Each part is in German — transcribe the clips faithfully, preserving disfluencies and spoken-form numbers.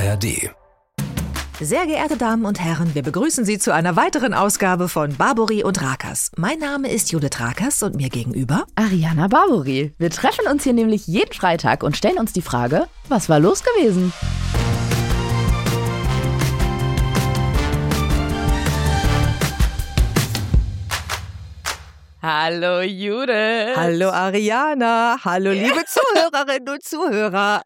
R D. Sehr geehrte Damen und Herren, wir begrüßen Sie zu einer weiteren Ausgabe von Barbori und Rakers. Mein Name ist Judith Rakers und mir gegenüber Ariana Barbori. Wir treffen uns hier nämlich jeden Freitag und stellen uns die Frage, was war los gewesen? Hallo Judith. Hallo Ariana. Hallo liebe Zuhörerinnen und Zuhörer.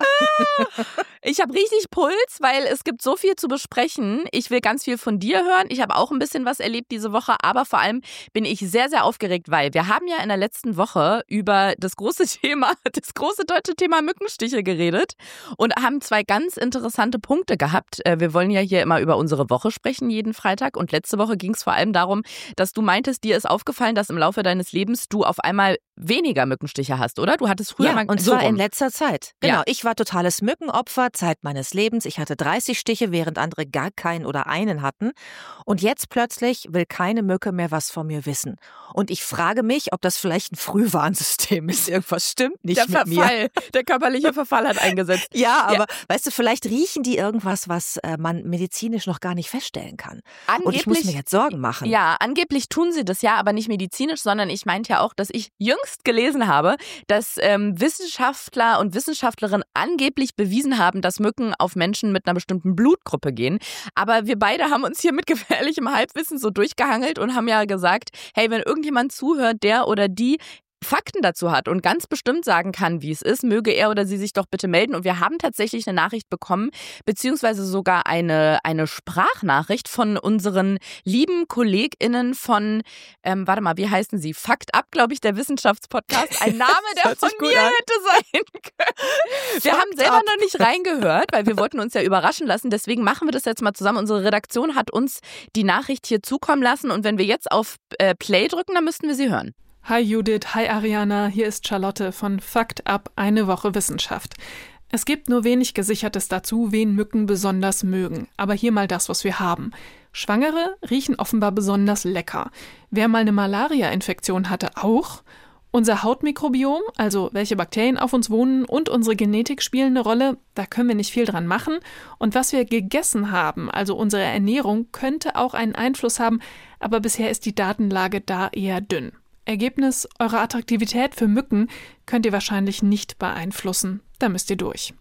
Ich habe richtig Puls, weil es gibt so viel zu besprechen. Ich will ganz viel von dir hören. Ich habe auch ein bisschen was erlebt diese Woche, aber vor allem bin ich sehr, sehr aufgeregt, weil wir haben ja in der letzten Woche über das große Thema, das große deutsche Thema Mückenstiche geredet und haben zwei ganz interessante Punkte gehabt. Wir wollen ja hier immer über unsere Woche sprechen, jeden Freitag. Und letzte Woche ging es vor allem darum, dass du meintest, dir ist aufgefallen, dass im Laufe deines Lebens du auf einmal weniger Mückenstiche hast, oder? Du hattest früher ja, mal und so zwar rum. in letzter Zeit. Genau, Ja. ich war totales Mückenopfer, Zeit meines Lebens. Ich hatte dreißig Stiche, während andere gar keinen oder einen hatten. Und jetzt plötzlich will keine Mücke mehr was von mir wissen. Und ich frage mich, ob das vielleicht ein Frühwarnsystem ist. Irgendwas stimmt nicht Der mit mir. Verfall, der körperliche Verfall hat eingesetzt. Ja, aber weißt du, vielleicht riechen die irgendwas, was äh, man medizinisch noch gar nicht feststellen kann. Und ich muss mir jetzt Sorgen machen. Ja, angeblich tun sie das ja, aber nicht medizinisch, sondern ich meinte ja auch, dass ich jüngst gelesen habe, dass ähm, Wissenschaftler und Wissenschaftlerinnen angeblich bewiesen haben, dass Mücken auf Menschen mit einer bestimmten Blutgruppe gehen. Aber wir beide haben uns hier mit gefährlichem Halbwissen so durchgehangelt und haben ja gesagt, hey, wenn irgendjemand zuhört, der oder die Fakten dazu hat und ganz bestimmt sagen kann, wie es ist, möge er oder sie sich doch bitte melden. Und wir haben tatsächlich eine Nachricht bekommen, beziehungsweise sogar eine, eine Sprachnachricht von unseren lieben KollegInnen von, ähm, warte mal, wie heißen sie? Fakt ab, glaube ich, der Wissenschaftspodcast. Ein Name, der von mir an. hätte sein können. Wir Fakt haben selber ab. noch nicht reingehört, weil wir wollten uns ja überraschen lassen. Deswegen machen wir das jetzt mal zusammen. Unsere Redaktion hat uns die Nachricht hier zukommen lassen. Und wenn wir jetzt auf äh, Play drücken, dann müssten wir sie hören. Hi Judith, hi Ariana, hier ist Charlotte von Fakt ab, eine Woche Wissenschaft. Es gibt nur wenig Gesichertes dazu, wen Mücken besonders mögen. Aber hier mal das, was wir haben. Schwangere riechen offenbar besonders lecker. Wer mal eine Malaria-Infektion hatte, auch. Unser Hautmikrobiom, also welche Bakterien auf uns wohnen, und unsere Genetik spielen eine Rolle. Da können wir nicht viel dran machen. Und was wir gegessen haben, also unsere Ernährung, könnte auch einen Einfluss haben. Aber bisher ist die Datenlage da eher dünn. Ergebnis, eure Attraktivität für Mücken könnt ihr wahrscheinlich nicht beeinflussen. Da müsst ihr durch.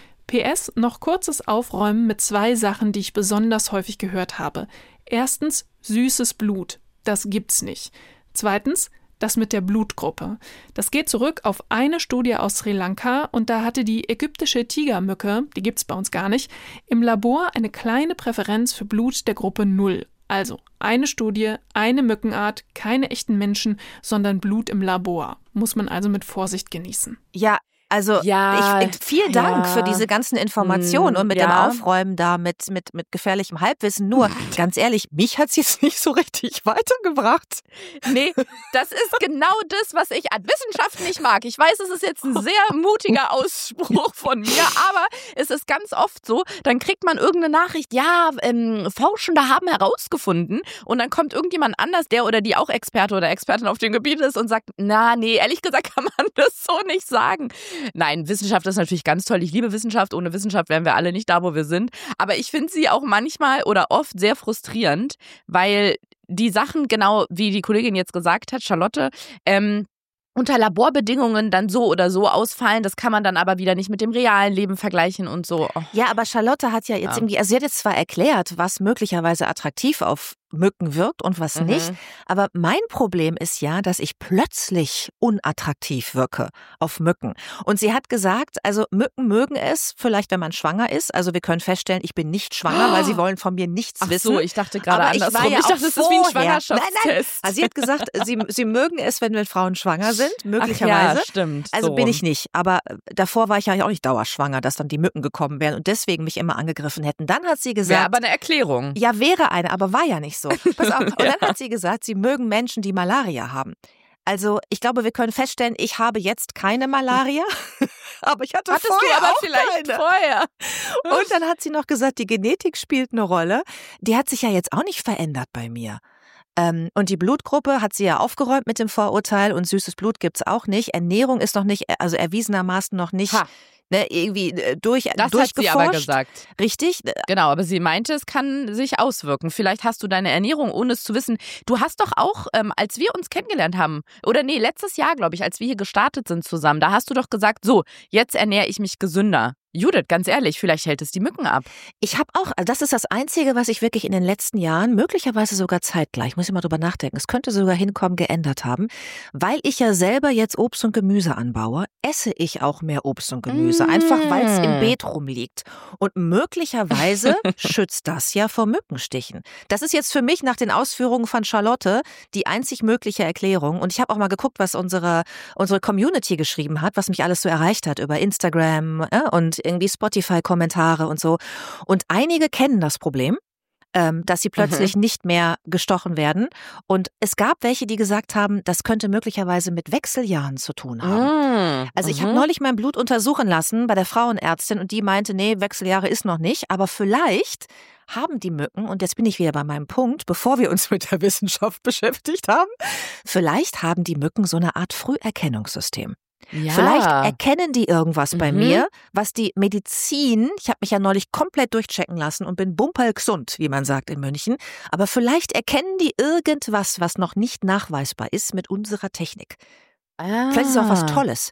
P S, noch kurzes Aufräumen mit zwei Sachen, die ich besonders häufig gehört habe. Erstens, süßes Blut. Das gibt's nicht. Zweitens, das mit der Blutgruppe. Das geht zurück auf eine Studie aus Sri Lanka und da hatte die ägyptische Tigermücke, die gibt's bei uns gar nicht, im Labor eine kleine Präferenz für Blut der Gruppe null. Also eine Studie, eine Mückenart, keine echten Menschen, sondern Blut im Labor. Muss man also mit Vorsicht genießen. Ja, also Ja, ich, vielen Dank ja. für diese ganzen Informationen Hm, und mit ja. dem Aufräumen da mit, mit, mit gefährlichem Halbwissen. Nur, ganz ehrlich, mich hat's jetzt nicht so richtig weitergebracht. Nee, das ist genau das, was ich an Wissenschaft nicht mag. Ich weiß, es ist jetzt ein sehr mutiger Ausspruch von mir, aber es ist ganz oft so, dann kriegt man irgendeine Nachricht, ja, ähm, Forschende haben herausgefunden und dann kommt irgendjemand anders, der oder die auch Experte oder Expertin auf dem Gebiet ist und sagt, na, nee, ehrlich gesagt kann man das so nicht sagen. Nein, Wissenschaft ist natürlich ganz toll. Ich liebe Wissenschaft. Ohne Wissenschaft wären wir alle nicht da, wo wir sind. Aber ich finde sie auch manchmal oder oft sehr frustrierend, weil die Sachen, genau wie die Kollegin jetzt gesagt hat, Charlotte, ähm, unter Laborbedingungen dann so oder so ausfallen. Das kann man dann aber wieder nicht mit dem realen Leben vergleichen und so. Oh. Ja, aber Charlotte hat ja jetzt Ja. irgendwie, also sie hat jetzt zwar erklärt, was möglicherweise attraktiv auf Mücken wirkt und was Mhm. nicht, aber mein Problem ist ja, dass ich plötzlich unattraktiv wirke auf Mücken. Und sie hat gesagt, also Mücken mögen es, vielleicht wenn man schwanger ist, also wir können feststellen, ich bin nicht schwanger, weil sie wollen von mir nichts Ach wissen. so, ich dachte gerade Aber ich andersrum. war ja ich auch dachte, es ist wie ein vorher. Schwangerschaftstest. Nein, nein. Also sie hat gesagt, sie, sie mögen es, wenn, wenn Frauen schwanger sind, Ach möglicherweise. ja, stimmt. Also so bin rum. ich nicht, aber davor war ich ja auch nicht dauerschwanger, dass dann die Mücken gekommen wären und deswegen mich immer angegriffen hätten. Dann hat sie gesagt, Wäre aber eine Erklärung. ja, wäre eine, aber war ja nicht so. Pass auf. Und dann hat sie gesagt, sie mögen Menschen, die Malaria haben. Also ich glaube, wir können feststellen, ich habe jetzt keine Malaria, aber ich hatte Hattest vorher du aber auch vielleicht keine. vorher. Und dann hat sie noch gesagt, die Genetik spielt eine Rolle. Die hat sich ja jetzt auch nicht verändert bei mir. Ähm, und die Blutgruppe hat sie ja aufgeräumt mit dem Vorurteil und süßes Blut gibt's auch nicht. Ernährung ist noch nicht, also erwiesenermaßen noch nicht Ha. ne, irgendwie äh, durch, Das durchgeforscht. hat sie aber gesagt. Richtig? Genau, aber sie meinte, es kann sich auswirken. Vielleicht hast du deine Ernährung, ohne es zu wissen. Du hast doch auch, ähm, als wir uns kennengelernt haben, oder nee, letztes Jahr, glaube ich, als wir hier gestartet sind zusammen, da hast du doch gesagt, so, jetzt ernähre ich mich gesünder. Judith, ganz ehrlich, vielleicht hält es die Mücken ab. Ich habe auch, also das ist das Einzige, was ich wirklich in den letzten Jahren, möglicherweise sogar zeitgleich, muss ich mal drüber nachdenken, es könnte sogar hinkommen, geändert haben. Weil ich ja selber jetzt Obst und Gemüse anbaue, esse ich auch mehr Obst und Gemüse, Mm. einfach weil es im Beet rumliegt. Und möglicherweise schützt das ja vor Mückenstichen. Das ist jetzt für mich nach den Ausführungen von Charlotte die einzig mögliche Erklärung. Und ich habe auch mal geguckt, was unsere, unsere Community geschrieben hat, was mich alles so erreicht hat über Instagram äh, und irgendwie Spotify-Kommentare und so. Und einige kennen das Problem, ähm, dass sie plötzlich mhm. nicht mehr gestochen werden. Und es gab welche, die gesagt haben, das könnte möglicherweise mit Wechseljahren zu tun haben. Mhm. Also ich habe neulich mein Blut untersuchen lassen bei der Frauenärztin und die meinte, nee, Wechseljahre ist noch nicht, aber vielleicht haben die Mücken, und jetzt bin ich wieder bei meinem Punkt, bevor wir uns mit der Wissenschaft beschäftigt haben, vielleicht haben die Mücken so eine Art Früherkennungssystem. Ja. Vielleicht erkennen die irgendwas bei Mhm. mir, was die Medizin, ich habe mich ja neulich komplett durchchecken lassen und bin bumperlgesund, wie man sagt in München, aber vielleicht erkennen die irgendwas, was noch nicht nachweisbar ist mit unserer Technik. Ah. Vielleicht ist es auch was Tolles.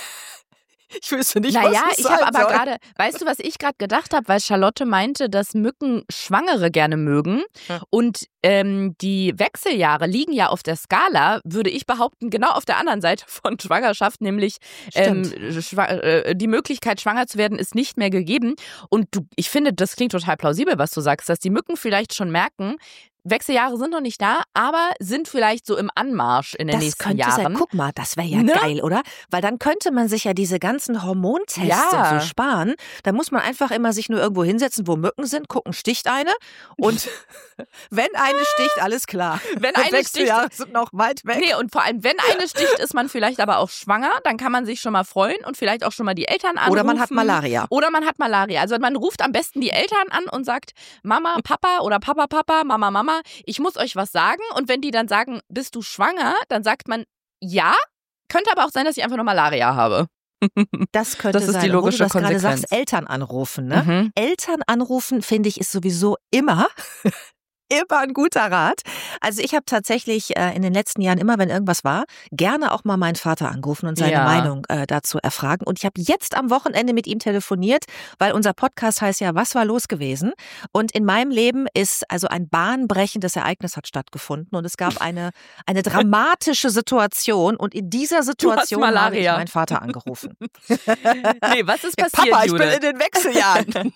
Ich wüsste nicht, Naja, was es ich habe sein aber soll. gerade, weißt du, was ich gerade gedacht habe, weil Charlotte meinte, dass Mücken Schwangere gerne mögen Hm. und ähm, die Wechseljahre liegen ja auf der Skala, würde ich behaupten, genau auf der anderen Seite von Schwangerschaft, nämlich ähm, schwa- äh, die Möglichkeit, schwanger zu werden, ist nicht mehr gegeben. Und du, ich finde, das klingt total plausibel, was du sagst, dass die Mücken vielleicht schon merken, Wechseljahre sind noch nicht da, aber sind vielleicht so im Anmarsch in den Das nächsten könnte Jahren. sein. Guck mal, das wäre ja Ne? geil, oder? Weil dann könnte man sich ja diese ganzen Hormontests Ja. und so sparen. Da muss man einfach immer sich nur irgendwo hinsetzen, wo Mücken sind, gucken, sticht eine. Und wenn eine sticht, alles klar. Wenn eine Wechseljahre sind noch weit weg. Nee, und vor allem, wenn eine sticht, ist man vielleicht aber auch schwanger, dann kann man sich schon mal freuen und vielleicht auch schon mal die Eltern anrufen. Oder man hat Malaria. Oder man hat Malaria. Also man ruft am besten die Eltern an und sagt, Mama, Papa oder Papa, Papa, Mama, Mama, ich muss euch was sagen. Und wenn die dann sagen, bist du schwanger, dann sagt man, ja, könnte aber auch sein, dass ich einfach nur Malaria habe. Das könnte Das ist sein. die logische Obwohl du das gerade Konsequenz. sagst, Eltern anrufen, ne? Mhm. Eltern anrufen, finde ich, ist sowieso immer immer ein guter Rat. Also ich habe tatsächlich äh, in den letzten Jahren immer, wenn irgendwas war, gerne auch mal meinen Vater angerufen und seine Ja. Meinung äh, dazu erfragen. Und ich habe jetzt am Wochenende mit ihm telefoniert, weil unser Podcast heißt ja, was war los gewesen? Und in meinem Leben ist also ein bahnbrechendes Ereignis hat stattgefunden und es gab eine eine dramatische Situation und in dieser Situation habe ich Malaria. meinen Vater angerufen. Nee, was ist passiert, Papa, ich bin Judith? in den Wechseljahren.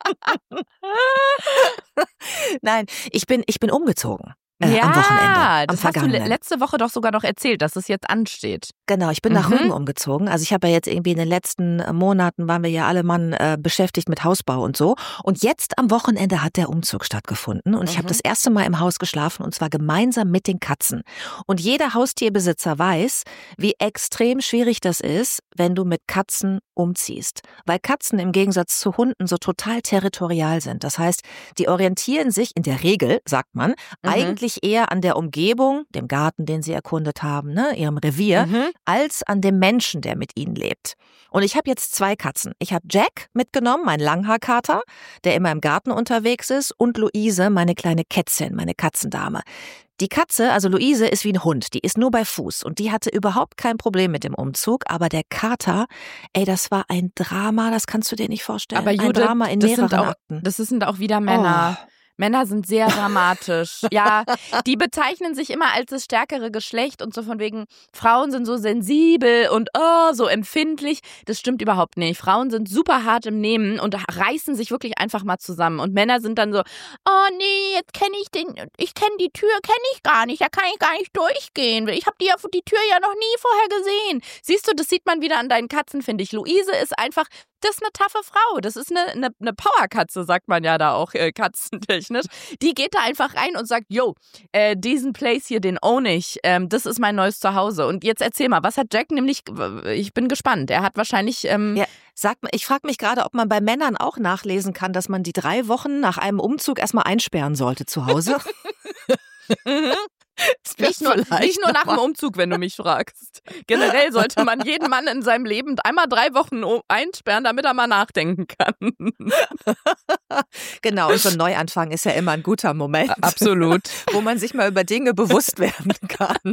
Nein, ich bin, ich bin umgezogen. Äh, ja, am Wochenende, am das hast du le- vergangenen. letzte Woche doch sogar noch erzählt, dass es jetzt ansteht. Genau, ich bin nach Mhm. Rügen umgezogen. Also ich habe ja jetzt irgendwie in den letzten äh, Monaten waren wir ja alle Mann äh, beschäftigt mit Hausbau und so. Und jetzt am Wochenende hat der Umzug stattgefunden. Und ich habe Mhm. das erste Mal im Haus geschlafen und zwar gemeinsam mit den Katzen. Und jeder Haustierbesitzer weiß, wie extrem schwierig das ist, wenn du mit Katzen umziehst. Weil Katzen im Gegensatz zu Hunden so total territorial sind. Das heißt, die orientieren sich in der Regel, sagt man, Mhm. eigentlich eher an der Umgebung, dem Garten, den sie erkundet haben, ne, ihrem Revier, Mhm. als an dem Menschen, der mit ihnen lebt. Und ich habe jetzt zwei Katzen. Ich habe Jack mitgenommen, mein Langhaarkater, der immer im Garten unterwegs ist, und Luise, meine kleine Kätzchen, meine Katzendame. Die Katze, also Luise, ist wie ein Hund, die ist nur bei Fuß und die hatte überhaupt kein Problem mit dem Umzug, aber der Kater, ey, das war ein Drama, das kannst du dir nicht vorstellen. Aber ein Judith, Drama in das mehreren sind auch, Akten. das sind auch wieder Männer. Oh. Männer sind sehr dramatisch. Ja, die bezeichnen sich immer als das stärkere Geschlecht und so von wegen, Frauen sind so sensibel und oh, so empfindlich. Das stimmt überhaupt nicht. Frauen sind super hart im Nehmen und reißen sich wirklich einfach mal zusammen. Und Männer sind dann so, oh nee, jetzt kenne ich den, ich kenne die Tür, kenne ich gar nicht, da kann ich gar nicht durchgehen. Ich habe die, ja, die Tür ja noch nie vorher gesehen. Siehst du, das sieht man wieder an deinen Katzen, finde ich. Luise ist einfach, das ist eine taffe Frau. Das ist eine, eine, eine Powerkatze, sagt man ja da auch äh, katzentechnisch. Die geht da einfach rein und sagt, yo, äh, diesen Place hier, den own ich. Ähm, das ist mein neues Zuhause. Und jetzt erzähl mal, was hat Jack nämlich, ich bin gespannt. Er hat wahrscheinlich... Ähm, Ja, sag mal, ich frage mich gerade, ob man bei Männern auch nachlesen kann, dass man die drei Wochen nach einem Umzug erstmal einsperren sollte zu Hause. Nicht nur, nicht nur nach dem Umzug, wenn du mich fragst. Generell sollte man jeden Mann in seinem Leben einmal drei Wochen einsperren, damit er mal nachdenken kann. Genau, und so ein Neuanfang ist ja immer ein guter Moment. Absolut. Wo man sich mal über Dinge bewusst werden kann.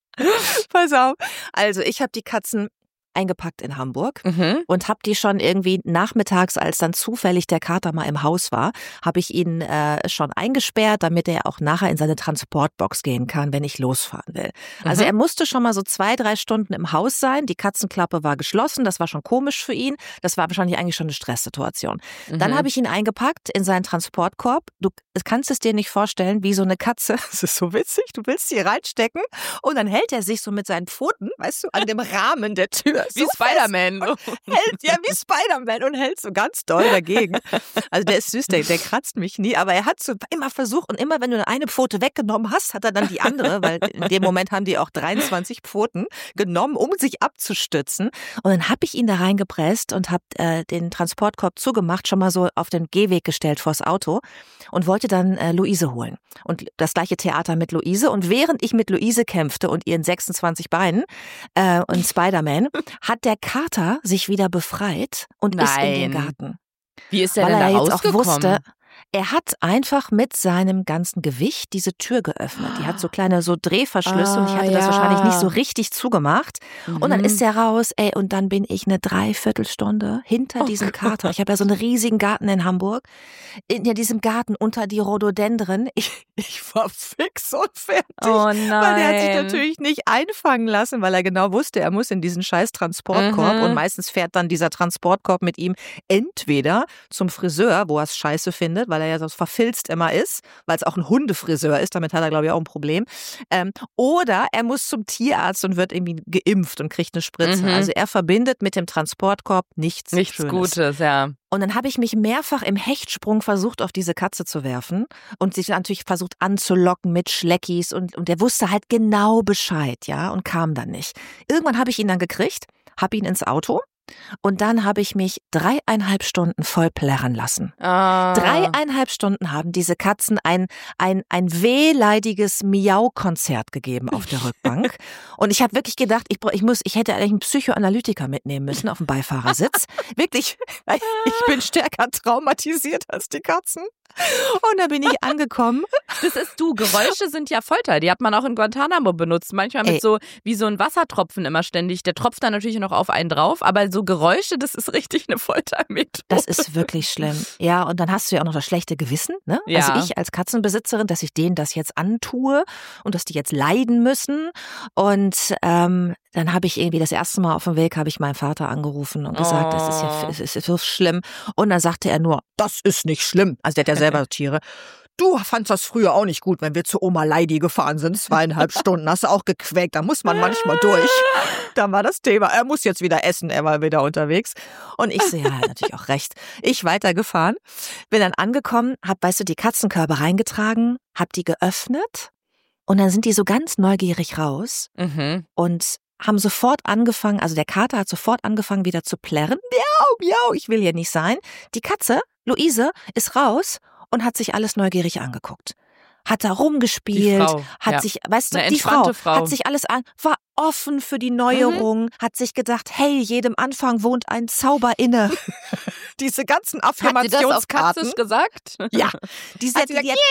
Pass auf. Also ich habe die Katzen eingepackt in Hamburg mhm. und habe die schon irgendwie nachmittags, als dann zufällig der Kater mal im Haus war, habe ich ihn äh, schon eingesperrt, damit er auch nachher in seine Transportbox gehen kann, wenn ich losfahren will. Mhm. Also er musste schon mal so zwei, drei Stunden im Haus sein. Die Katzenklappe war geschlossen, das war schon komisch für ihn. Das war wahrscheinlich eigentlich schon eine Stresssituation. Mhm. Dann habe ich ihn eingepackt in seinen Transportkorb. Du kannst es dir nicht vorstellen, wie so eine Katze. Das ist so witzig. Du willst sie reinstecken und dann hält er sich so mit seinen Pfoten, weißt du, an dem Rahmen der Tür. Wie so Spider-Man. Hält, ja, wie Spider-Man und hält so ganz doll dagegen. Also der ist süß, der, der kratzt mich nie, aber er hat so immer versucht und immer, wenn du eine Pfote weggenommen hast, hat er dann die andere, weil in dem Moment haben die auch dreiundzwanzig Pfoten genommen, um sich abzustützen. Und dann habe ich ihn da reingepresst und habe äh, den Transportkorb zugemacht, schon mal so auf den Gehweg gestellt vors Auto und wollte dann äh, Luise holen. Und das gleiche Theater mit Luise. Und während ich mit Luise kämpfte und ihren sechsundzwanzig Beinen äh, und Spider-Man, hat der Kater sich wieder befreit und Nein. ist in den Garten. Wie ist er Weil denn da er jetzt rausgekommen? auch wusste, er hat einfach mit seinem ganzen Gewicht diese Tür geöffnet. Die hat so kleine so Drehverschlüsse ah, und ich hatte ja. das wahrscheinlich nicht so richtig zugemacht. Mhm. Und dann ist er raus, ey, und dann bin ich eine Dreiviertelstunde hinter oh diesem Gott. Kater. Ich habe ja so einen riesigen Garten in Hamburg. In ja, diesem Garten unter die Rhododendren. Ich, ich war fix und fertig. Oh nein. Weil der hat sich natürlich nicht einfangen lassen, weil er genau wusste, er muss in diesen scheiß Transportkorb. Mhm. Und meistens fährt dann dieser Transportkorb mit ihm entweder zum Friseur, wo er es scheiße findet, weil er ja so verfilzt immer ist, weil es auch ein Hundefriseur ist, damit hat er, glaube ich, auch ein Problem. Ähm, oder er muss zum Tierarzt und wird irgendwie geimpft und kriegt eine Spritze. Mhm. Also er verbindet mit dem Transportkorb nichts Nichts Schönes. Gutes, ja. Und dann habe ich mich mehrfach im Hechtsprung versucht, auf diese Katze zu werfen und sich natürlich versucht anzulocken mit Schleckis und, und der wusste halt genau Bescheid, ja, und kam dann nicht. Irgendwann habe ich ihn dann gekriegt, habe ihn ins Auto. Und dann habe ich mich dreieinhalb Stunden voll plärren lassen. Ah. Dreieinhalb Stunden haben diese Katzen ein, ein, ein wehleidiges Miau-Konzert gegeben auf der Rückbank. Und ich habe wirklich gedacht, ich, ich, muss, ich hätte eigentlich einen Psychoanalytiker mitnehmen müssen auf dem Beifahrersitz. Wirklich, ich bin stärker traumatisiert als die Katzen. Und da bin ich angekommen. Das ist du, Geräusche sind ja Folter. Die hat man auch in Guantanamo benutzt. Manchmal mit Ey. so, wie so ein Wassertropfen immer ständig. Der tropft dann natürlich noch auf einen drauf, aber so Geräusche, das ist richtig eine Foltermethode. Das ist wirklich schlimm. Ja, und dann hast du ja auch noch das schlechte Gewissen, ne? Ja. Also ich als Katzenbesitzerin, dass ich denen das jetzt antue und dass die jetzt leiden müssen. Und ähm, dann habe ich irgendwie das erste Mal auf dem Weg, habe ich meinen Vater angerufen und gesagt, oh. das ist ja es ist so schlimm. Und dann sagte er nur, das ist nicht schlimm. Also der hat ja selber Tiere. Du fandst das früher auch nicht gut, wenn wir zu Oma Leidi gefahren sind, zweieinhalb Stunden, hast du auch gequäkt, da muss man manchmal durch. Dann war das Thema, er muss jetzt wieder essen, er war wieder unterwegs. Und ich so, ja, natürlich auch recht. Ich weitergefahren, bin dann angekommen, hab, weißt du, die Katzenkörbe reingetragen, hab die geöffnet und dann sind die so ganz neugierig raus mhm. und haben sofort angefangen, also der Kater hat sofort angefangen wieder zu plärren. Miau, miau, ich will hier nicht sein. Die Katze, Luise, ist raus und hat sich alles neugierig angeguckt. Hat da rumgespielt, Frau, hat ja. sich, weißt du, Eine die Frau, Frau hat sich alles an, war offen für die Neuerung, mhm. hat sich gedacht, hey, jedem Anfang wohnt ein Zauber inne. Diese ganzen Affirmationskarten. Hat sie das auf Katzisch gesagt? Ja. Die hat sie hat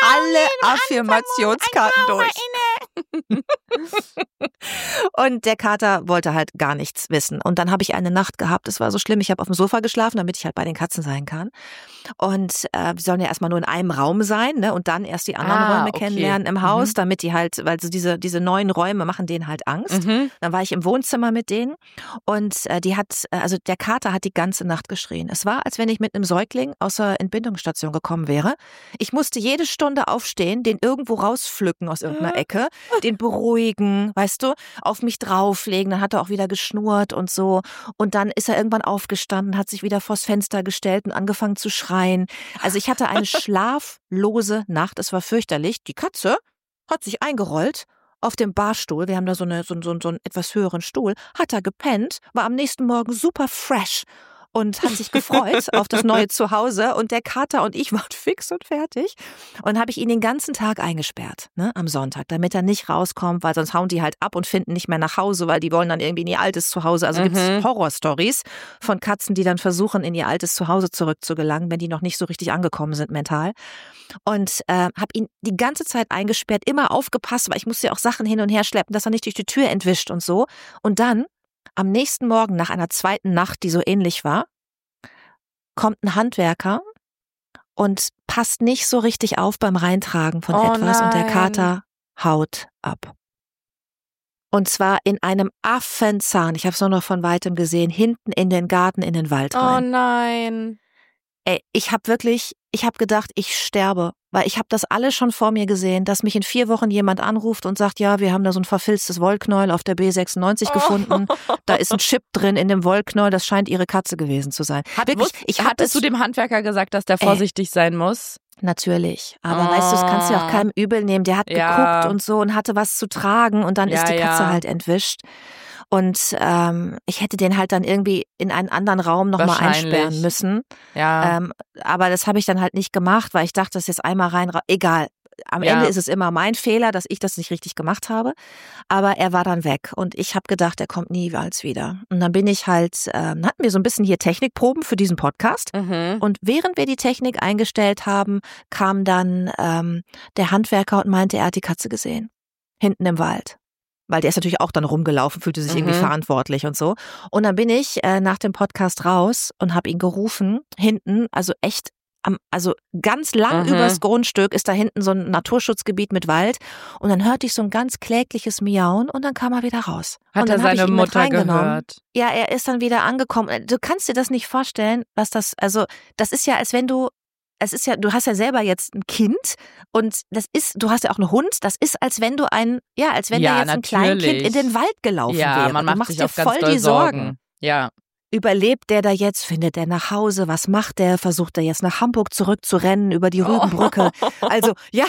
alle Affirmationskarten durch. Und der Kater wollte halt gar nichts wissen. Und dann habe ich eine Nacht gehabt, es war so schlimm, ich habe auf dem Sofa geschlafen, damit ich halt bei den Katzen sein kann. Und äh, wir sollen ja erstmal nur in einem Raum sein, ne? Und dann erst die anderen ah, Räume okay. kennenlernen im Haus, mhm. damit die halt, weil so diese, diese neuen Räume machen denen halt Angst. Mhm. Dann war ich im Wohnzimmer mit denen und äh, die hat, also der Kater hat die ganze Nacht geschrien. Es war, als wenn ich mit einem Säugling aus der Entbindungsstation gekommen wäre. Ich musste jede Stunde aufstehen, den irgendwo rauspflücken aus irgendeiner Ecke, den beruhigen, weißt du, auf mich drauflegen, dann hat er auch wieder geschnurrt und so. Und dann ist er irgendwann aufgestanden, hat sich wieder vors Fenster gestellt und angefangen zu schreien. Also ich hatte eine schlaflose Nacht, es war fürchterlich. Die Katze hat sich eingerollt auf dem Barstuhl, wir haben da so, eine, so, so, so einen etwas höheren Stuhl, hat er gepennt, war am nächsten Morgen super fresh. und hat sich gefreut auf das neue Zuhause. Und der Kater und ich waren fix und fertig. Und habe ich ihn den ganzen Tag eingesperrt, ne, am Sonntag, damit er nicht rauskommt, weil sonst hauen die halt ab und finden nicht mehr nach Hause, weil die wollen dann irgendwie in ihr altes Zuhause. Also mhm. gibt es Horrorstories von Katzen, die dann versuchen, in ihr altes Zuhause zurückzugelangen, wenn die noch nicht so richtig angekommen sind mental. Und äh, habe ihn die ganze Zeit eingesperrt, immer aufgepasst, weil ich musste ja auch Sachen hin und her schleppen, dass er nicht durch die Tür entwischt und so. Und dann am nächsten Morgen, nach einer zweiten Nacht, die so ähnlich war, kommt ein Handwerker und passt nicht so richtig auf beim Reintragen von oh etwas nein. und der Kater haut ab. Und zwar in einem Affenzahn, ich habe es nur noch von Weitem gesehen, hinten in den Garten, in den Wald rein. Oh nein. Ey, ich habe wirklich, ich habe gedacht, ich sterbe, weil ich habe das alles schon vor mir gesehen, dass mich in vier Wochen jemand anruft und sagt, ja, wir haben da so ein verfilztes Wollknäuel auf der B sechsundneunzig oh. gefunden. Da ist ein Chip drin in dem Wollknäuel, das scheint ihre Katze gewesen zu sein. Hat, wirklich, wusst, ich hattest du dem Handwerker gesagt, dass der vorsichtig ey, sein muss? Natürlich, aber oh. weißt du, das kannst du ja auch keinem übel nehmen. Der hat ja. geguckt und so und hatte was zu tragen und dann ja, ist die Katze ja. halt entwischt. Und ähm, ich hätte den halt dann irgendwie in einen anderen Raum nochmal einsperren müssen. Ja. Ähm, aber das habe ich dann halt nicht gemacht, weil ich dachte, das ist jetzt einmal rein, ra- egal. Am Ja. Ende ist es immer mein Fehler, dass ich das nicht richtig gemacht habe. Aber er war dann weg und ich habe gedacht, er kommt niemals wieder. Und dann bin ich halt, ähm, hatten wir so ein bisschen hier Technikproben für diesen Podcast. Mhm. Und während wir die Technik eingestellt haben, kam dann ähm, der Handwerker und meinte, er hat die Katze gesehen. Hinten im Wald. Weil der ist natürlich auch dann rumgelaufen, fühlte sich mhm. irgendwie verantwortlich und so. Und dann bin ich äh, nach dem Podcast raus und habe ihn gerufen, hinten, also echt, am, also ganz lang mhm. übers Grundstück ist da hinten so ein Naturschutzgebiet mit Wald. Und dann hörte ich so ein ganz klägliches Miauen und dann kam er wieder raus. Hat und dann er seine ich ihn Mutter mit gehört? Ja, er ist dann wieder angekommen. Du kannst dir das nicht vorstellen, was das, also das ist ja, als wenn du, es ist ja, du hast ja selber jetzt ein Kind und das ist, du hast ja auch einen Hund, das ist, als wenn du ein, ja, als wenn ja, da jetzt ein Kleinkind in den Wald gelaufen ja, wäre. Man macht du machst sich dir auch ganz voll doll die Sorgen. Sorgen. Ja. Überlebt der da jetzt? Findet der nach Hause? Was macht der? Versucht er jetzt nach Hamburg zurückzurennen über die Rügenbrücke? Oh. Also, ja,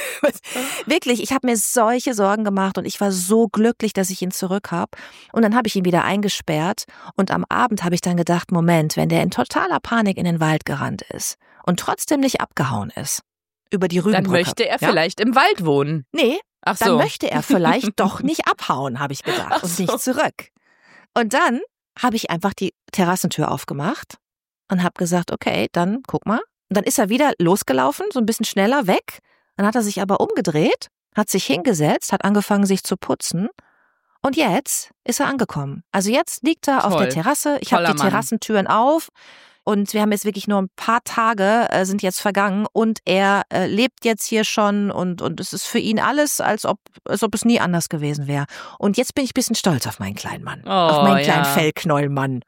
wirklich, ich habe mir solche Sorgen gemacht und ich war so glücklich, dass ich ihn zurück habe. Und dann habe ich ihn wieder eingesperrt und am Abend habe ich dann gedacht, Moment, wenn der in totaler Panik in den Wald gerannt ist und trotzdem nicht abgehauen ist über die Rügenbrücke. Dann möchte er ja? vielleicht im Wald wohnen. Nee, Ach so. dann möchte er vielleicht doch nicht abhauen, habe ich gedacht, Ach und so. nicht zurück. Und dann habe ich einfach die Terrassentür aufgemacht und habe gesagt, okay, dann guck mal. Und dann ist er wieder losgelaufen, so ein bisschen schneller weg. Dann hat er sich aber umgedreht, hat sich hingesetzt, hat angefangen, sich zu putzen. Und jetzt ist er angekommen. Also jetzt liegt er Toll. auf der Terrasse. Ich habe die Mann. Terrassentüren auf. Und wir haben jetzt wirklich nur ein paar Tage äh, sind jetzt vergangen und er äh, lebt jetzt hier schon und, und es ist für ihn alles, als ob, als ob es nie anders gewesen wäre. Und jetzt bin ich ein bisschen stolz auf meinen kleinen Mann, oh, auf meinen kleinen ja. Fellknäuelmann.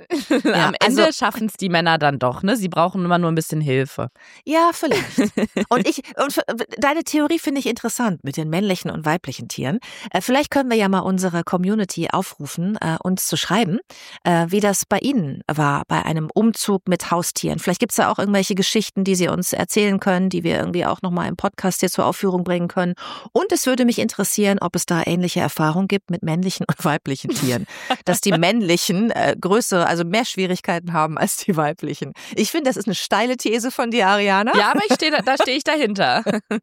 Ja, Am Ende also, schaffen es die Männer dann doch, ne? Sie brauchen immer nur ein bisschen Hilfe. Ja, vielleicht. Und ich und deine Theorie finde ich interessant mit den männlichen und weiblichen Tieren. Äh, vielleicht können wir ja mal unsere Community aufrufen, äh, uns zu schreiben, äh, wie das bei Ihnen war, bei einem Umzug mit Haustieren. Vielleicht gibt es da auch irgendwelche Geschichten, die Sie uns erzählen können, die wir irgendwie auch nochmal im Podcast hier zur Aufführung bringen können. Und es würde mich interessieren, ob es da ähnliche Erfahrungen gibt mit männlichen und weiblichen Tieren. Dass die männlichen äh, größere, also mehr Schwierigkeiten haben als die weiblichen. Ich finde, das ist eine steile These von dir, Ariana. Ja, aber ich steh, da, da stehe ich dahinter.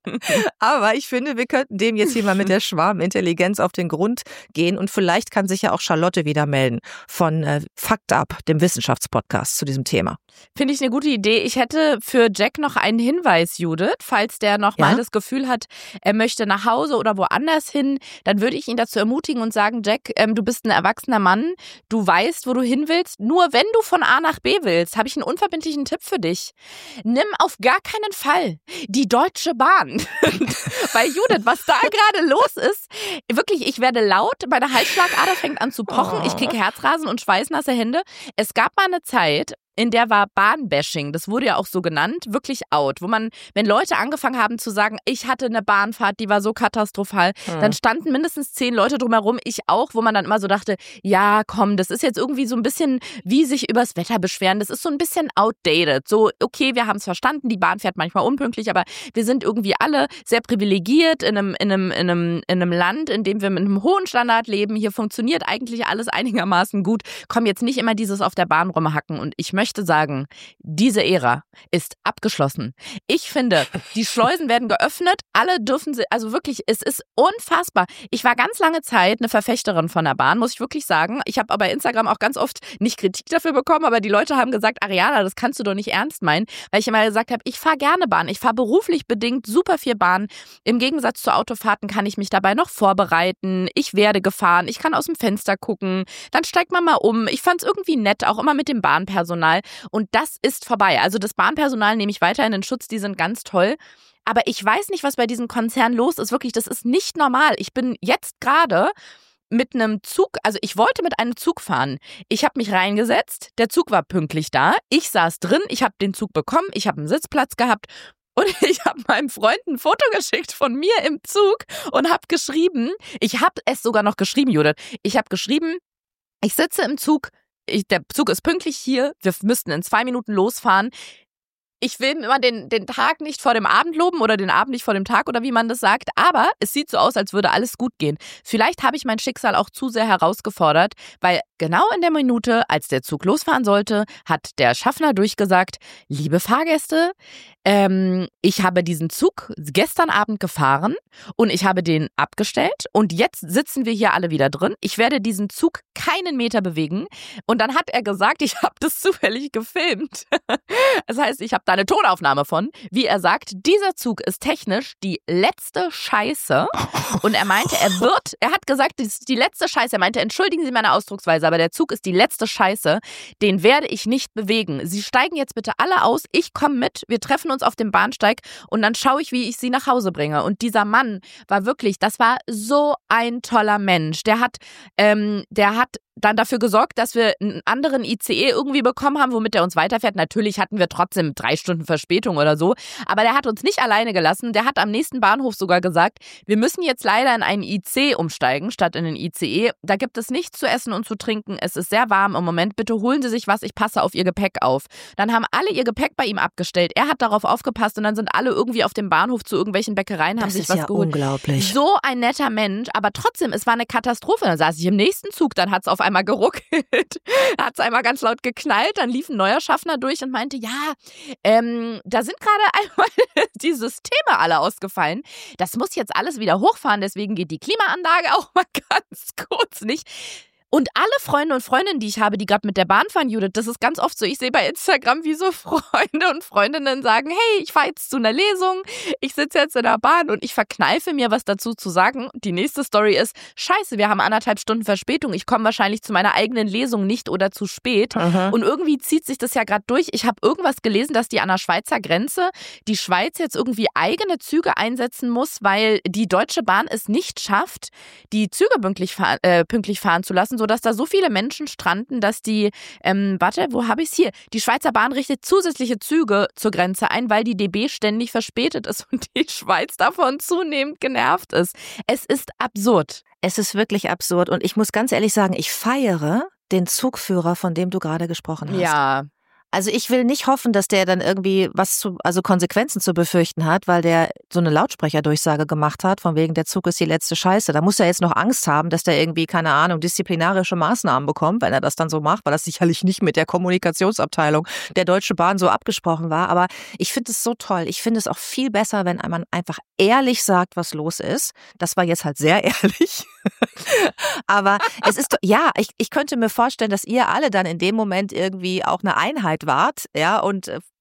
Aber ich finde, wir könnten dem jetzt hier mal mit der Schwarmintelligenz auf den Grund gehen und vielleicht kann sich ja auch Charlotte wieder melden von äh, Fakt Up, dem Wissenschaftspodcast zu diesem Thema. Finde ich eine gute Idee. Ich hätte für Jack noch einen Hinweis, Judith. Falls der noch Ja? mal das Gefühl hat, er möchte nach Hause oder woanders hin, dann würde ich ihn dazu ermutigen und sagen, Jack, ähm, du bist ein erwachsener Mann, du weißt, wo du hin willst. Nur wenn du von A nach B willst, habe ich einen unverbindlichen Tipp für dich. Nimm auf gar keinen Fall die Deutsche Bahn. Bei Judith, was da gerade los ist, wirklich, ich werde laut, meine Halsschlagader fängt an zu pochen, Oh. ich kriege Herzrasen und schweißnasse Hände. Es gab mal eine Zeit, in der war Bahnbashing, das wurde ja auch so genannt, wirklich out. Wo man, wenn Leute angefangen haben zu sagen, ich hatte eine Bahnfahrt, die war so katastrophal, hm. dann standen mindestens zehn Leute drumherum, ich auch, wo man dann immer so dachte, ja komm, das ist jetzt irgendwie so ein bisschen wie sich übers Wetter beschweren, das ist so ein bisschen outdated. So, okay, wir haben es verstanden, die Bahn fährt manchmal unpünktlich, aber wir sind irgendwie alle sehr privilegiert in einem, in einem, in einem, in einem Land, in dem wir mit einem hohen Standard leben. Hier funktioniert eigentlich alles einigermaßen gut. Komm, jetzt nicht immer dieses auf der Bahn rumhacken. Und ich möchte sagen, diese Ära ist abgeschlossen. Ich finde, die Schleusen werden geöffnet, alle dürfen sie, also wirklich, es ist unfassbar. Ich war ganz lange Zeit eine Verfechterin von der Bahn, muss ich wirklich sagen. Ich habe aber bei Instagram auch ganz oft nicht Kritik dafür bekommen, aber die Leute haben gesagt, Ariana, das kannst du doch nicht ernst meinen, weil ich immer gesagt habe, ich fahre gerne Bahn. Ich fahre beruflich bedingt super viel Bahn. Im Gegensatz zu Autofahrten kann ich mich dabei noch vorbereiten. Ich werde gefahren, ich kann aus dem Fenster gucken, dann steigt man mal um. Ich fand es irgendwie nett, auch immer mit dem Bahnpersonal. Und das ist vorbei. Also das Bahnpersonal nehme ich weiterhin in Schutz, die sind ganz toll. Aber ich weiß nicht, was bei diesem Konzern los ist. Wirklich, das ist nicht normal. Ich bin jetzt gerade mit einem Zug, also ich wollte mit einem Zug fahren. Ich habe mich reingesetzt, der Zug war pünktlich da. Ich saß drin, ich habe den Zug bekommen, ich habe einen Sitzplatz gehabt. Und ich habe meinem Freund ein Foto geschickt von mir im Zug und habe geschrieben, ich habe es sogar noch geschrieben, Judith, ich habe geschrieben, ich sitze im Zug, ich, der Zug ist pünktlich hier, wir müssten in zwei Minuten losfahren. Ich will immer den, den Tag nicht vor dem Abend loben oder den Abend nicht vor dem Tag oder wie man das sagt, aber es sieht so aus, als würde alles gut gehen. Vielleicht habe ich mein Schicksal auch zu sehr herausgefordert, weil genau in der Minute, als der Zug losfahren sollte, hat der Schaffner durchgesagt, liebe Fahrgäste, ähm, ich habe diesen Zug gestern Abend gefahren und ich habe den abgestellt und jetzt sitzen wir hier alle wieder drin. Ich werde diesen Zug keinen Meter bewegen und dann hat er gesagt, ich habe das zufällig gefilmt. Das heißt, ich habe da eine Tonaufnahme von, wie er sagt, dieser Zug ist technisch die letzte Scheiße und er meinte, er wird, er hat gesagt, das ist die letzte Scheiße, er meinte, entschuldigen Sie meine Ausdrucksweise, aber der Zug ist die letzte Scheiße, den werde ich nicht bewegen. Sie steigen jetzt bitte alle aus, ich komme mit, wir treffen uns auf dem Bahnsteig und dann schaue ich, wie ich sie nach Hause bringe. Und dieser Mann war wirklich, das war so ein toller Mensch. Der hat, ähm, der hat dann dafür gesorgt, dass wir einen anderen I C E irgendwie bekommen haben, womit er uns weiterfährt. Natürlich hatten wir trotzdem drei Stunden Verspätung oder so, aber der hat uns nicht alleine gelassen. Der hat am nächsten Bahnhof sogar gesagt, wir müssen jetzt leider in einen I C umsteigen, statt in den I C E. Da gibt es nichts zu essen und zu trinken. Es ist sehr warm im Moment. Bitte holen Sie sich was, ich passe auf Ihr Gepäck auf. Dann haben alle ihr Gepäck bei ihm abgestellt. Er hat darauf aufgepasst und dann sind alle irgendwie auf dem Bahnhof zu irgendwelchen Bäckereien, haben das sich ist was ja geholt. Unglaublich. So ein netter Mensch, aber trotzdem, es war eine Katastrophe. Dann saß ich im nächsten Zug, dann hat es auf einmal geruckelt, hat es einmal ganz laut geknallt, dann lief ein neuer Schaffner durch und meinte, ja, ähm, da sind gerade einmal die Systeme alle ausgefallen. Das muss jetzt alles wieder hochfahren, deswegen geht die Klimaanlage auch mal ganz kurz nicht. Und alle Freunde und Freundinnen, die ich habe, die gerade mit der Bahn fahren, Judith, das ist ganz oft so, ich sehe bei Instagram, wie so Freunde und Freundinnen sagen, hey, ich fahre jetzt zu einer Lesung, ich sitze jetzt in der Bahn und ich verkneife mir, was dazu zu sagen. Die nächste Story ist, scheiße, wir haben anderthalb Stunden Verspätung, ich komme wahrscheinlich zu meiner eigenen Lesung nicht oder zu spät. Aha. Und irgendwie zieht sich das ja gerade durch. Ich habe irgendwas gelesen, dass die an der Schweizer Grenze die Schweiz jetzt irgendwie eigene Züge einsetzen muss, weil die Deutsche Bahn es nicht schafft, die Züge pünktlich, fahr- äh, pünktlich fahren zu lassen, sodass da so viele Menschen stranden, dass die, ähm, warte, wo habe ich es hier? Die Schweizer Bahn richtet zusätzliche Züge zur Grenze ein, weil die D B ständig verspätet ist und die Schweiz davon zunehmend genervt ist. Es ist absurd. Es ist wirklich absurd und ich muss ganz ehrlich sagen, ich feiere den Zugführer, von dem du gerade gesprochen hast. Ja. Also ich will nicht hoffen, dass der dann irgendwie was zu, also Konsequenzen zu befürchten hat, weil der so eine Lautsprecherdurchsage gemacht hat, von wegen der Zug ist die letzte Scheiße. Da muss er jetzt noch Angst haben, dass der irgendwie, keine Ahnung, disziplinarische Maßnahmen bekommt, wenn er das dann so macht, weil das sicherlich nicht mit der Kommunikationsabteilung der Deutschen Bahn so abgesprochen war. Aber ich finde es so toll. Ich finde es auch viel besser, wenn man einfach ehrlich sagt, was los ist. Das war jetzt halt sehr ehrlich. Aber es ist, ja, ich, ich könnte mir vorstellen, dass ihr alle dann in dem Moment irgendwie auch eine Einheit wart, ja, und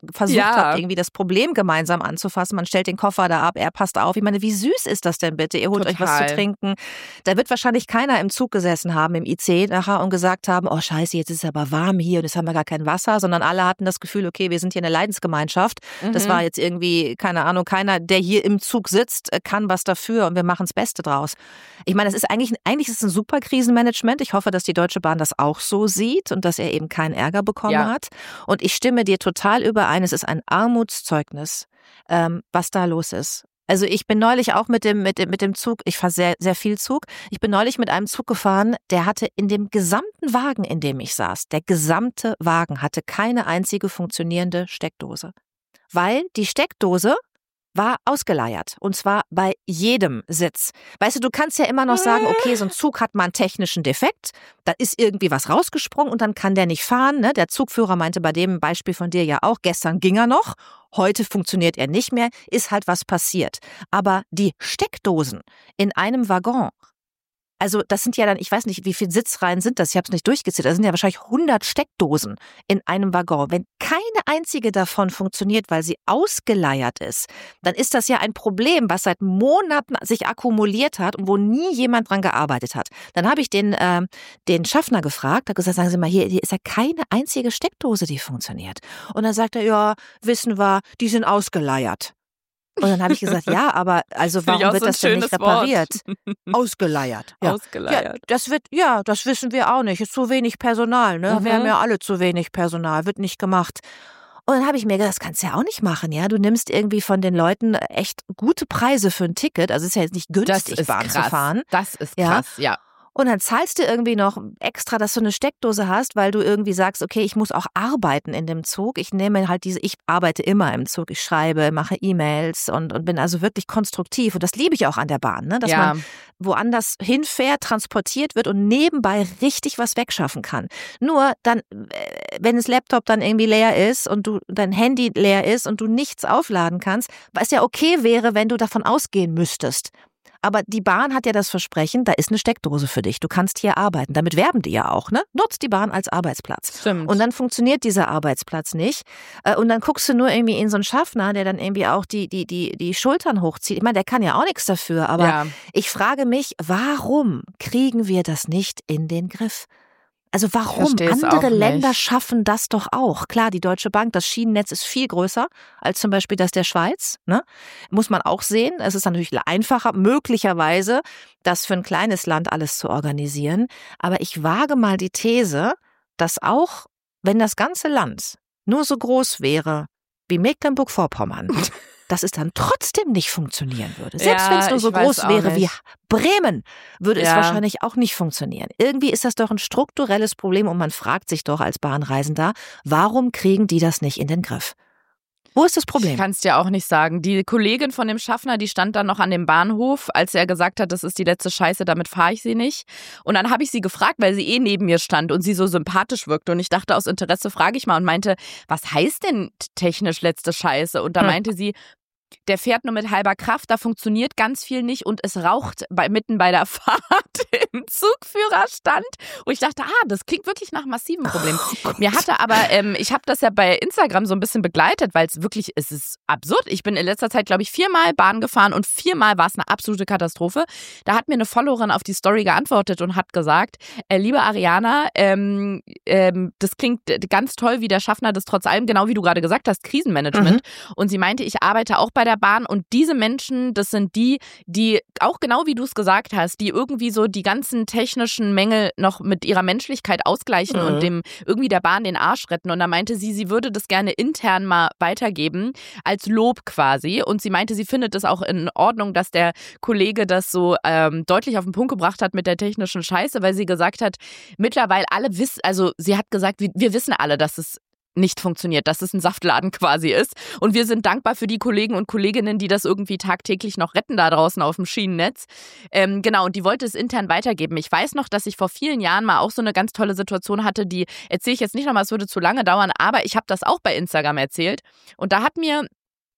versucht Ja. habt, irgendwie das Problem gemeinsam anzufassen. Man stellt den Koffer da ab, er passt auf. Ich meine, wie süß ist das denn bitte? Ihr holt euch was Total. zu trinken. Da wird wahrscheinlich keiner im Zug gesessen haben, im I C nachher und gesagt haben, oh scheiße, jetzt ist es aber warm hier und jetzt haben wir gar kein Wasser, sondern alle hatten das Gefühl, okay, wir sind hier eine Leidensgemeinschaft. Das Mhm. war jetzt irgendwie, keine Ahnung, keiner, der hier im Zug sitzt, kann was dafür und wir machen das Beste draus. Ich meine, das ist eigentlich, eigentlich ist es ein super Krisenmanagement. Ich hoffe, dass die Deutsche Bahn das auch so sieht und dass er eben keinen Ärger bekommen Ja. hat. Und ich stimme dir total überein, es ist ein Armutszeugnis, ähm, was da los ist. Also ich bin neulich auch mit dem, mit dem, mit dem Zug, ich fahre sehr, sehr viel Zug, ich bin neulich mit einem Zug gefahren, der hatte in dem gesamten Wagen, in dem ich saß, der gesamte Wagen hatte keine einzige funktionierende Steckdose. Weil die Steckdose war ausgeleiert. Und zwar bei jedem Sitz. Weißt du, du kannst ja immer noch sagen, okay, so ein Zug hat mal einen technischen Defekt, da ist irgendwie was rausgesprungen und dann kann der nicht fahren. Ne? Der Zugführer meinte bei dem Beispiel von dir ja auch, gestern ging er noch, heute funktioniert er nicht mehr, ist halt was passiert. Aber die Steckdosen in einem Waggon, also das sind ja dann, ich weiß nicht, wie viele Sitzreihen sind das, ich habe es nicht durchgezählt, das sind ja wahrscheinlich hundert Steckdosen in einem Waggon. Wenn keine einzige davon funktioniert, weil sie ausgeleiert ist, dann ist das ja ein Problem, was seit Monaten sich akkumuliert hat und wo nie jemand dran gearbeitet hat. Dann habe ich den, äh, den Schaffner gefragt, habe gesagt, sagen Sie mal, hier, hier ist ja keine einzige Steckdose, die funktioniert. Und dann sagt er, ja, wissen wir, die sind ausgeleiert. Und dann habe ich gesagt, ja, aber also Finde ich warum auch wird so ein das denn nicht schönes Wort. repariert? Ausgeleiert. Ja. Ausgeleiert. Ja, das wird, ja, das wissen wir auch nicht. Ist zu wenig Personal, ne? Mhm. Wir haben ja alle zu wenig Personal, wird nicht gemacht. Und dann habe ich mir gedacht, das kannst du ja auch nicht machen, ja. Du nimmst irgendwie von den Leuten echt gute Preise für ein Ticket. Also es ist ja jetzt nicht Das günstig, ist Bahn krass. zu fahren. Das ist Ja. krass, ja. Und dann zahlst du irgendwie noch extra, dass du eine Steckdose hast, weil du irgendwie sagst, okay, ich muss auch arbeiten in dem Zug. Ich nehme halt diese, ich arbeite immer im Zug. Ich schreibe, mache E-Mails und, und bin also wirklich konstruktiv. Und das liebe ich auch an der Bahn, ne? Dass Ja. man woanders hinfährt, transportiert wird und nebenbei richtig was wegschaffen kann. Nur dann, äh, wenn das Laptop dann irgendwie leer ist und du dein Handy leer ist und du nichts aufladen kannst, was ja okay wäre, wenn du davon ausgehen müsstest. Aber die Bahn hat ja das Versprechen, da ist eine Steckdose für dich. Du kannst hier arbeiten. Damit werben die ja auch, ne? Nutzt die Bahn als Arbeitsplatz. Stimmt. Und dann funktioniert dieser Arbeitsplatz nicht. Äh, Und dann guckst du nur irgendwie in so einen Schaffner, der dann irgendwie auch die, die, die, die Schultern hochzieht. Ich meine, der kann ja auch nichts dafür. Aber ja. ich frage mich, warum kriegen wir das nicht in den Griff? Also warum? versteh's Andere auch nicht. Länder schaffen das doch auch. Klar, die Deutsche Bank, das Schienennetz ist viel größer als zum Beispiel das der Schweiz. Ne? Muss man auch sehen. Es ist natürlich einfacher, möglicherweise, das für ein kleines Land alles zu organisieren. Aber ich wage mal die These, dass auch, wenn das ganze Land nur so groß wäre wie Mecklenburg-Vorpommern, dass es dann trotzdem nicht funktionieren würde. Selbst Ja, wenn es nur ich so weiß groß auch wäre wie nicht. Bremen, würde es Ja. wahrscheinlich auch nicht funktionieren. Irgendwie ist das doch ein strukturelles Problem und man fragt sich doch als Bahnreisender, warum kriegen die das nicht in den Griff? Wo ist das Ich Problem? kann es dir auch nicht sagen. Die Kollegin von dem Schaffner, die stand dann noch an dem Bahnhof, als er gesagt hat, das ist die letzte Scheiße, damit fahre ich sie nicht. Und dann habe ich sie gefragt, weil sie eh neben mir stand und sie so sympathisch wirkte. Und ich dachte, aus Interesse frage ich mal und meinte, was heißt denn technisch letzte Scheiße? Und da Hm. meinte sie, der fährt nur mit halber Kraft, da funktioniert ganz viel nicht und es raucht bei, mitten bei der Fahrt im Zugführerstand. Und ich dachte, ah, das klingt wirklich nach massivem Problem. Mir hatte aber, ähm, ich habe das ja bei Instagram so ein bisschen begleitet, weil es wirklich, es ist absurd. Ich bin in letzter Zeit, glaube ich, viermal Bahn gefahren und viermal war es eine absolute Katastrophe. Da hat mir eine Followerin auf die Story geantwortet und hat gesagt, äh, liebe Ariana, ähm, ähm, das klingt ganz toll, wie der Schaffner das trotz allem, genau wie du gerade gesagt hast, Krisenmanagement. Mhm. Und sie meinte, ich arbeite auch bei der Bahn und diese Menschen, das sind die, die auch genau wie du es gesagt hast, die irgendwie so die ganzen technischen Mängel noch mit ihrer Menschlichkeit ausgleichen Mhm. und dem irgendwie der Bahn den Arsch retten. Und da meinte sie, sie würde das gerne intern mal weitergeben, als Lob quasi. Und sie meinte, sie findet es auch in Ordnung, dass der Kollege das so ähm, deutlich auf den Punkt gebracht hat mit der technischen Scheiße, weil sie gesagt hat, mittlerweile alle wissen, also sie hat gesagt, wir, wir wissen alle, dass es nicht funktioniert, dass es ein Saftladen quasi ist. Und wir sind dankbar für die Kollegen und Kolleginnen, die das irgendwie tagtäglich noch retten da draußen auf dem Schienennetz. Ähm, genau, und die wollte es intern weitergeben. Ich weiß noch, dass ich vor vielen Jahren mal auch so eine ganz tolle Situation hatte, die erzähle ich jetzt nicht nochmal, es würde zu lange dauern, aber ich habe das auch bei Instagram erzählt. Und da hat mir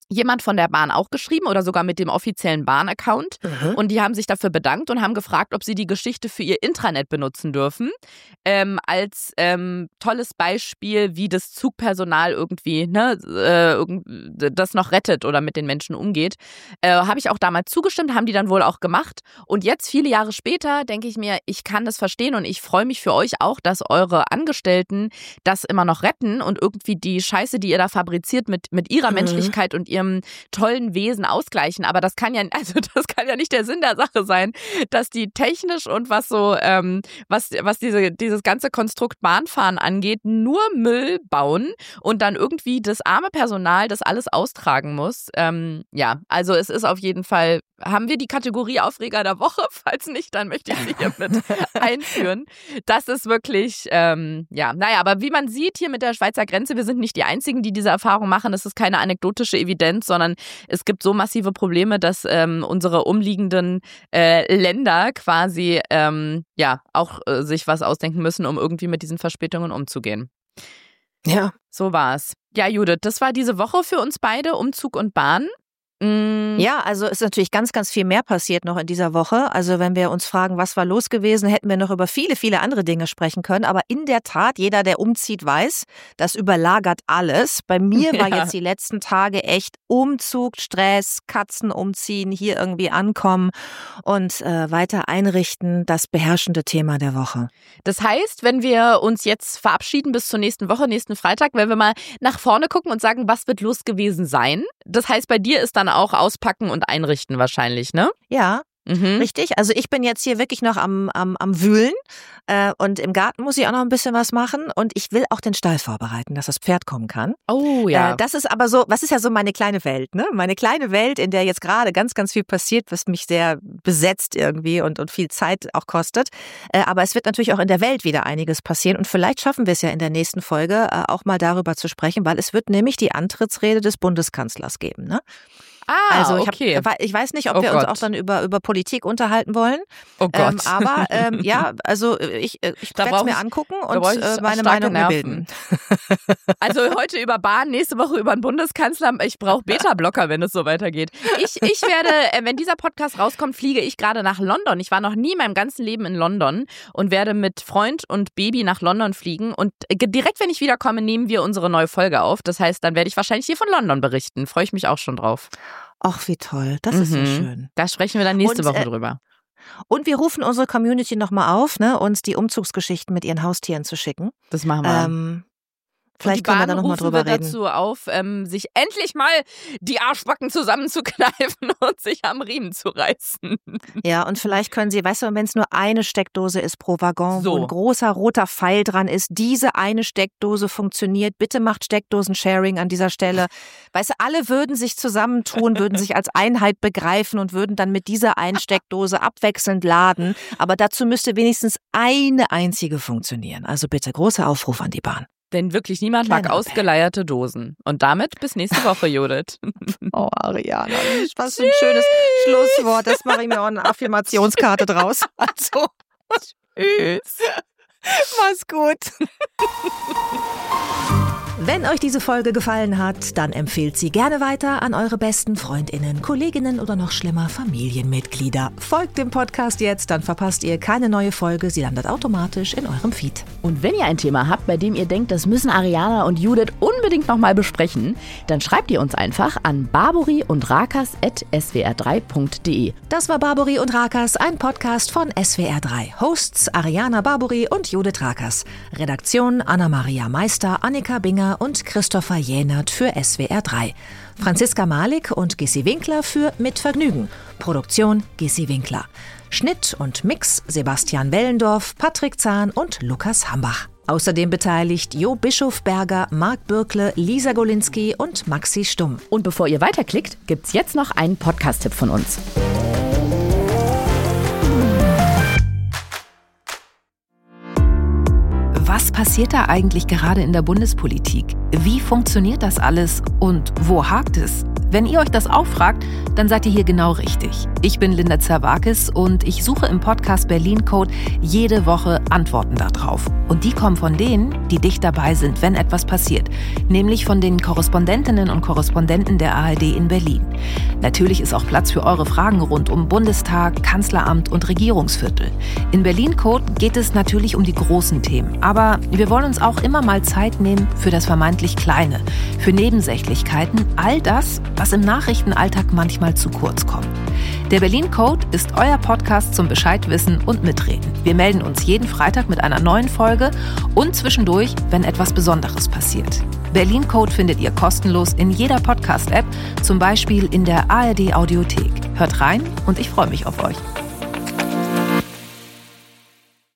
jemand von der Bahn auch geschrieben oder sogar mit dem offiziellen Bahn-Account. Mhm. Und die haben sich dafür bedankt und haben gefragt, ob sie die Geschichte für ihr Intranet benutzen dürfen. Ähm, als ähm, tolles Beispiel, wie das Zugpersonal irgendwie ne, äh, das noch rettet oder mit den Menschen umgeht. Äh, habe ich auch damals zugestimmt, haben die dann wohl auch gemacht. Und jetzt, viele Jahre später, denke ich mir, ich kann das verstehen und ich freue mich für euch auch, dass eure Angestellten das immer noch retten und irgendwie die Scheiße, die ihr da fabriziert, mit, mit ihrer mhm. Menschlichkeit und ihrem tollen Wesen ausgleichen. Aber das kann ja, also das kann ja nicht der Sinn der Sache sein, dass die technisch und was so, ähm, was, was diese, dieses ganze Konstrukt Bahnfahren angeht, nur Müll bauen und dann irgendwie das arme Personal das alles austragen muss. Ähm, ja, also es ist auf jeden Fall, haben wir die Kategorie Aufreger der Woche? Falls nicht, dann möchte ich sie hier mit einführen. Das ist wirklich, ähm, ja, naja, aber wie man sieht hier mit der Schweizer Grenze, wir sind nicht die Einzigen, die diese Erfahrung machen. Es ist keine anekdotische Evidenz, sondern es gibt so massive Probleme, dass ähm, unsere umliegenden äh, Länder quasi ähm, ja auch äh, sich was ausdenken müssen, um irgendwie mit diesen Verspätungen umzugehen. Ja. So war's. Ja, Judith, das war diese Woche für uns beide, Umzug und Bahn. Ja, also ist natürlich ganz, ganz viel mehr passiert noch in dieser Woche. Also wenn wir uns fragen, was war los gewesen, hätten wir noch über viele, viele andere Dinge sprechen können. Aber in der Tat, jeder, der umzieht, weiß, das überlagert alles. Bei mir war ja. jetzt die letzten Tage echt Umzug, Stress, Katzen umziehen, hier irgendwie ankommen und äh, weiter einrichten, das beherrschende Thema der Woche. Das heißt, wenn wir uns jetzt verabschieden bis zur nächsten Woche, nächsten Freitag, wenn wir mal nach vorne gucken und sagen, was wird los gewesen sein? Das heißt, bei dir ist dann auch auspacken und einrichten wahrscheinlich, ne? Ja. Mhm. Richtig, also ich bin jetzt hier wirklich noch am, am, am Wühlen äh, und im Garten muss ich auch noch ein bisschen was machen und ich will auch den Stall vorbereiten, dass das Pferd kommen kann. Oh ja. Äh, das ist aber so, was ist ja so meine kleine Welt, ne? Meine kleine Welt, in der jetzt gerade ganz, ganz viel passiert, was mich sehr besetzt irgendwie und, und viel Zeit auch kostet. Äh, aber es wird natürlich auch in der Welt wieder einiges passieren und vielleicht schaffen wir es ja in der nächsten Folge äh, auch mal darüber zu sprechen, weil es wird nämlich die Antrittsrede des Bundeskanzlers geben, ne? Ah, also ich, okay. hab, ich weiß nicht, ob oh wir Gott. uns auch dann über, über Politik unterhalten wollen. Oh Gott. Ähm, aber ähm, ja, also ich, ich werde es mir angucken und äh, meine Meinung mir bilden. Also heute über Bahn, nächste Woche über den Bundeskanzler. Ich brauche Beta-Blocker, wenn es so weitergeht. Ich, ich werde, wenn dieser Podcast rauskommt, fliege ich gerade nach London. Ich war noch nie in meinem ganzen Leben in London und werde mit Freund und Baby nach London fliegen. Und direkt, wenn ich wiederkomme, nehmen wir unsere neue Folge auf. Das heißt, dann werde ich wahrscheinlich hier von London berichten. Freue ich mich auch schon drauf. Ach, wie toll. Das ist mhm. so schön. Da sprechen wir dann nächste und, Woche äh, drüber. Und wir rufen unsere Community nochmal auf, ne, uns die Umzugsgeschichten mit ihren Haustieren zu schicken. Das machen wir. Ähm, Vielleicht können wir da nochmal drüber reden. dazu auf, ähm, sich endlich mal die Arschbacken zusammenzukneifen und sich am Riemen zu reißen. Ja, und vielleicht können Sie, weißt du, wenn es nur eine Steckdose ist pro Waggon, so. wo ein großer roter Pfeil dran ist, diese eine Steckdose funktioniert, bitte macht Steckdosen-Sharing an dieser Stelle. Weißt du, alle würden sich zusammentun, würden sich als Einheit begreifen und würden dann mit dieser einen Steckdose abwechselnd laden. Aber dazu müsste wenigstens eine einzige funktionieren. Also bitte, großer Aufruf an die Bahn. Denn wirklich niemand mag ausgeleierte Dosen. Und damit bis nächste Woche, Judith. Oh, Ariana, was für ein schönes Schlusswort. Das mache ich mir auch eine Affirmationskarte draus. Also, tschüss. Mach's gut. Wenn euch diese Folge gefallen hat, dann empfehlt sie gerne weiter an eure besten FreundInnen, Kolleginnen oder noch schlimmer Familienmitglieder. Folgt dem Podcast jetzt, dann verpasst ihr keine neue Folge. Sie landet automatisch in eurem Feed. Und wenn ihr ein Thema habt, bei dem ihr denkt, das müssen Ariana und Judith unbedingt nochmal besprechen, dann schreibt ihr uns einfach an barbori und rakas at s w r drei punkt d e. Das war Barbori und Rakas, ein Podcast von S W R drei. Hosts Ariana Barbori und Judith Rakas. Redaktion Anna-Maria Meister, Annika Binger und Christopher Jähnert für S W R drei. Franziska Malik und Gissi Winkler für Mit Vergnügen. Produktion Gissi Winkler. Schnitt und Mix Sebastian Wellendorf, Patrick Zahn und Lukas Hambach. Außerdem beteiligt Jo Bischofberger, Marc Bürkle, Lisa Golinski und Maxi Stumm. Und bevor ihr weiterklickt, gibt's jetzt noch einen Podcast-Tipp von uns. Was passiert da eigentlich gerade in der Bundespolitik? Wie funktioniert das alles und wo hakt es? Wenn ihr euch das auch fragt, dann seid ihr hier genau richtig. Ich bin Linda Zerwakis und ich suche im Podcast Berlin Code jede Woche Antworten darauf. Und die kommen von denen, die dicht dabei sind, wenn etwas passiert. Nämlich von den Korrespondentinnen und Korrespondenten der A R D in Berlin. Natürlich ist auch Platz für eure Fragen rund um Bundestag, Kanzleramt und Regierungsviertel. In Berlin Code geht es natürlich um die großen Themen. Aber wir wollen uns auch immer mal Zeit nehmen für das vermeintlich Kleine, für Nebensächlichkeiten, all das, was im Nachrichtenalltag manchmal zu kurz kommt. Der Berlin Code ist euer Podcast zum Bescheidwissen und Mitreden. Wir melden uns jeden Freitag mit einer neuen Folge und zwischendurch, wenn etwas Besonderes passiert. Berlin Code findet ihr kostenlos in jeder Podcast-App, zum Beispiel in der A R D Audiothek. Hört rein und ich freue mich auf euch.